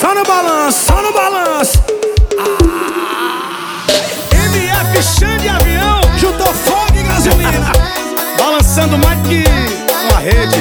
Só no balanço, só no balanço. MF Xande Avião juntou fogo e gasolina, balançando mais que uma rede.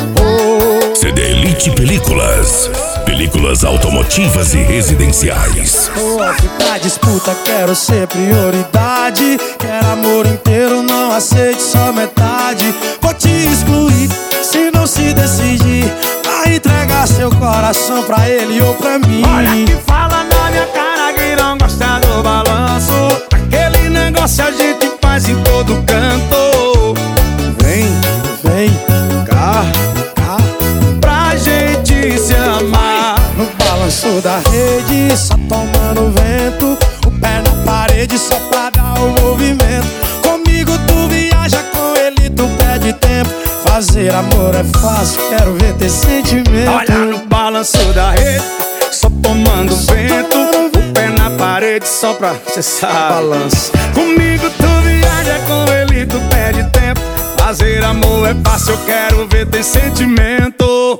CD Elite Películas. Películas automotivas e residenciais. Pra disputa quero ser prioridade. Quero amor inteiro, não aceite só metade. Vou te excluir se não se decidir. Vai entregar seu coração pra ele ou pra mim. Olha que fala na minha cara que não gosta do balanço. Aquele negócio a gente faz em todo canto. Vem, vem, cá, cá, pra gente se amar. no balanço da rede, só tomando vento. O pé na parede só pra dar o movimento. Comigo tu viaja, com ele tu perde tempo. Fazer amor é fácil, quero ver ter sentimento. Olha no balanço da rede, só tomando vento. O pé na parede só pra, cê sabe, balanço. Comigo tu viaja, com ele tu perde tempo. Fazer amor é fácil, eu quero ver ter sentimento.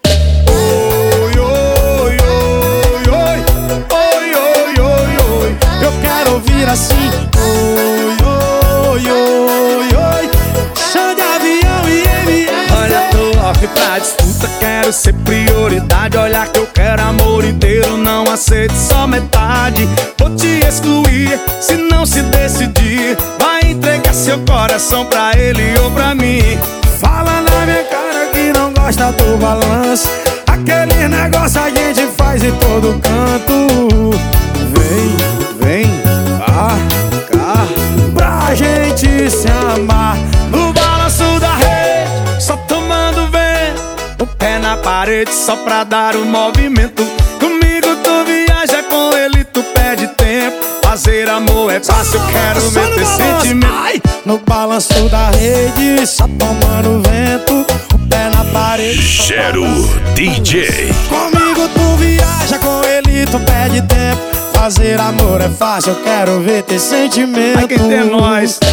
Oi, oi, oi, oi, oi, oi, oi, oi. Eu quero ouvir assim. Oi, oi, oi, oi. Xande Avião e MF. Olha, tô off pra disputa, quero ser prioridade. Olha que eu quero amor inteiro, não aceito só metade. Vou te excluir se não se decidir. Vai entregar seu coração pra ele ou pra mim. Fala na minha cara que não gosta do balanço. Aquele negócio a gente faz em todo canto. Vem, vem, cá, cá, pra gente se amar. No balanço da rede, só tomando vento. O pé na parede só pra dar o movimento. Comigo tu viaja, com ele tu perde tempo. Fazer amor é fácil, eu quero ver ter sentimento. Ai, no balanço da rede, só tomando vento. O pé na parede. Gero DJ. Comigo tu viaja, com ele tu perde tempo. Fazer amor é fácil, eu quero ver ter sentimento. Vai que tem nós.